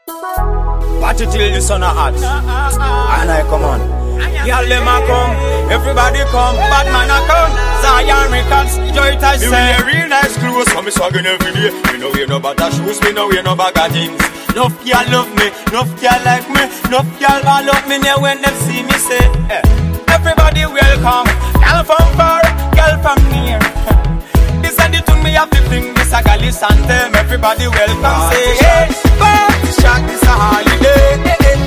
Party till the sun a hot, and I come on. Y'all them a come, everybody come, bad man a come. Zion Records, Joy Touch say. Me wear real nice clothes, so me swaggin' every day. Me no wear no bad shoes, me no wear no bag of jeans. Nuff y'all love me, nuff y'all like me, nuff y'all all love me now when them see me say. Everybody welcome, girl from far, girl from near. This a the tune me have to sing, this a Gallus anthem. Everybody welcome, say hey, party shock, this a holiday.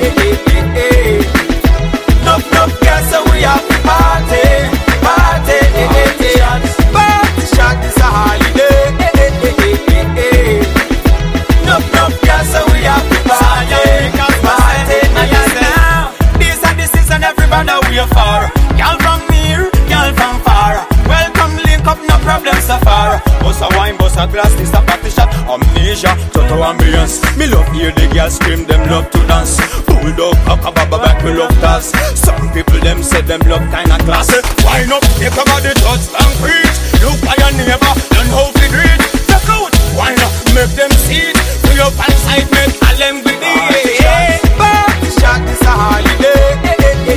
Nuff girls, so we have to party, party. Party shock, this a holiday. Nuff girls, so we have to party, party. This a the season, everybody we are for. Girl from near, girl from far. Welcome, link up, no problem so far. Bust a wine, bust a glass, this a party shot. Amnesia, total ambience. Me love hear the girls scream, them love to dance. Bulldog, cock-a-baba back, me love dance. Some people them say them love kinda class. Wine up, take about the touch and preach. Look by your neighbor, learn how to do it. Check out, wine up, make them see it. Free up and side, make all them with it. Party shot, this a holiday.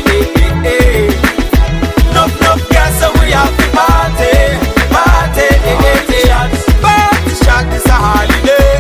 Nuff girls, so we have to party, party. Party shot, this a holiday.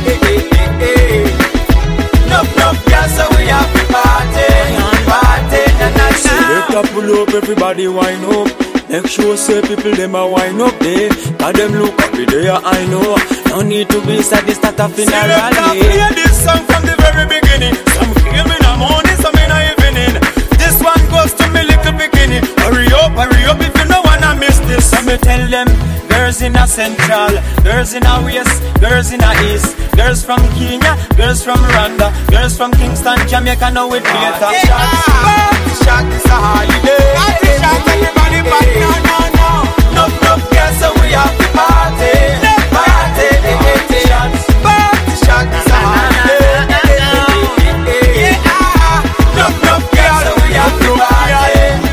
Nuff girls, so we have to party, party. Select up, pull up, everybody wind up. Make sure say people them a wind up there. Cause them look happy there, I know. No need to be sad, this start a funeral. Select up, hear this song from the very beginning. Some feel me in the morning, some in the evening. This one goes to me little beginning. Hurry up if you don't wanna miss this. So me tell them, girls in a central, girls in a west, girls in a east, girls from Kenya, girls from Rwanda, girls from Kingston, Jamaica, know it later. Party shock, this a holiday. Party shock, everybody party, no. Nuff girls, so we have to party, party. Party shock, this a holiday. Nuff girls, so we have to party.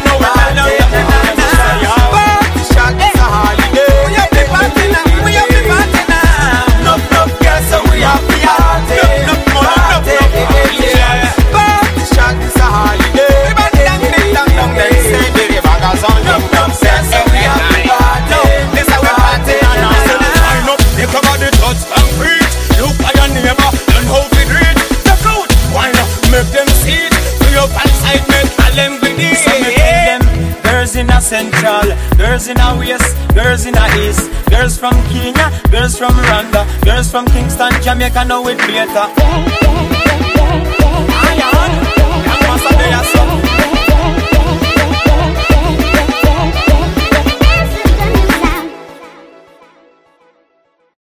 Central, girls in a west, girls in a east, girls from Kenya, girls from Rwanda, girls from Kingston, Jamaica, know it later.